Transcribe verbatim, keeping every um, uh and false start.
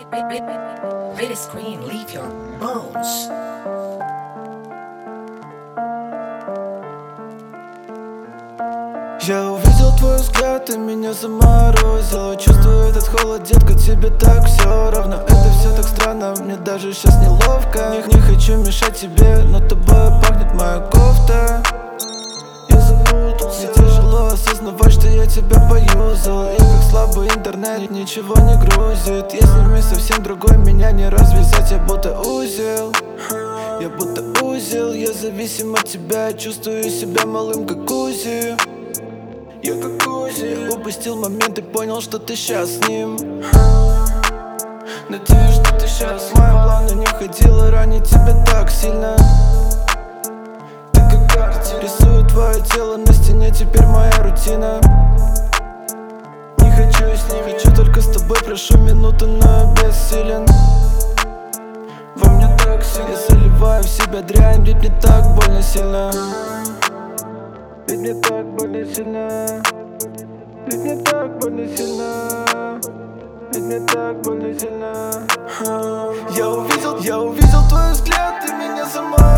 Let the screen leave your bones. Я увидел твой взгляд, ты меня заморозила. Чувствую этот холод, детка, тебе так все равно. Это все так странно, мне даже сейчас неловко. Не, не хочу мешать тебе, но тобой пахнет моя кофта. Я запутался, мне тяжело осознавать, что я тебя поюзал. И как слабый интернет, ничего не грузит. Если мы совсем другой, меня не развязать, я будто узел. Я будто узел, я зависим от тебя. Чувствую себя малым, как Узи. Я как Узи. Упустил момент и понял, что ты сейчас с ним. Надеюсь, что ты сейчас в моем плане не ходила ранить тебя так сильно. Ты как картина, рисую твое тело на стене, теперь моя рутина. Не хочу с ним, хочу только с тобой, прошу минуту, но я бессилен. Во мне так сильно, я заливаю в себя дрянь, ведь мне так больно сильно. Ведь мне так больно сильно. Ведь мне так больно сильно. Ведь мне так больно сильно. Я увидел, я увидел твой взгляд, ты меня заморозил.